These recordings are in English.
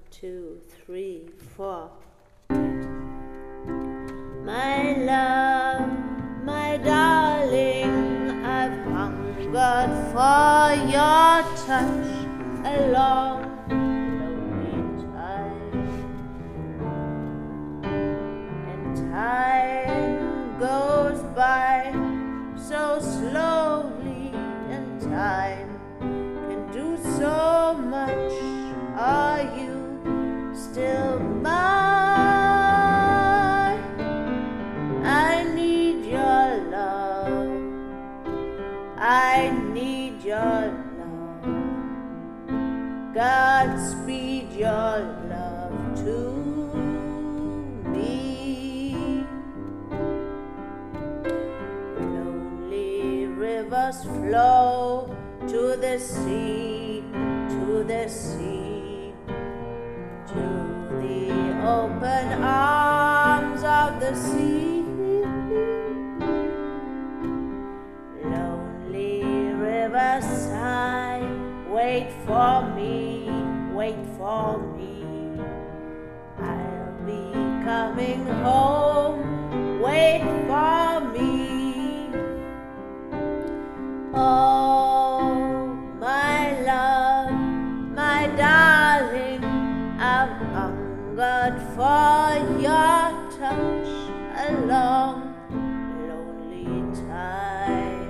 2, 3, 4. My love, my darling, I've hungered for your touch a long, lonely time. And time goes by so slowly, and time can do so much. Are you still mine? I need your love. I need your love. Godspeed your love to me. Lonely rivers flow to the sea, to the sea, to the open arms of the sea. Lonely rivers sigh, wait for me, wait for me. I'll be coming home, wait for me. Oh, my love, my darling, I've hungered for your touch a long, lonely time.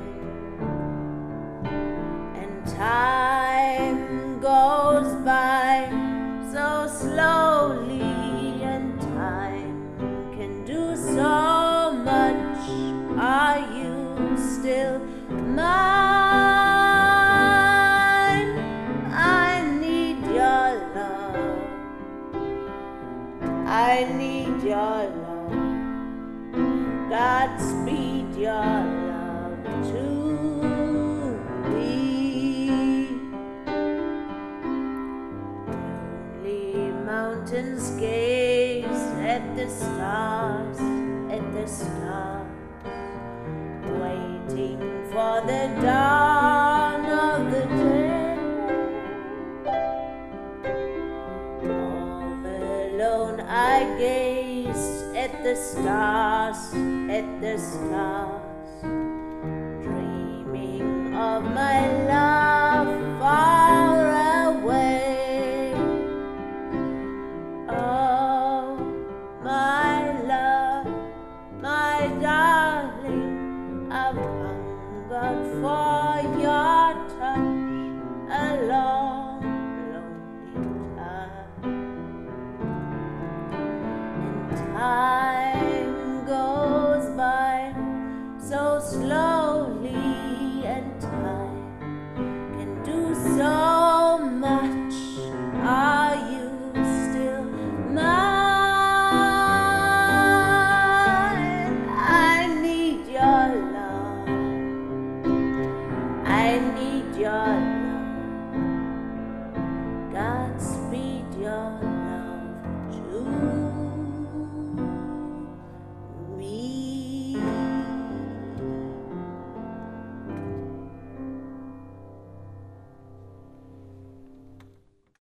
And time goes by so slowly, and time can do so much. Are you still mine? I need your love. I need your love. Godspeed your love to me. Lonely mountains gaze at the stars, waiting for the dawn of the day. All alone I gaze at the stars, dreaming of my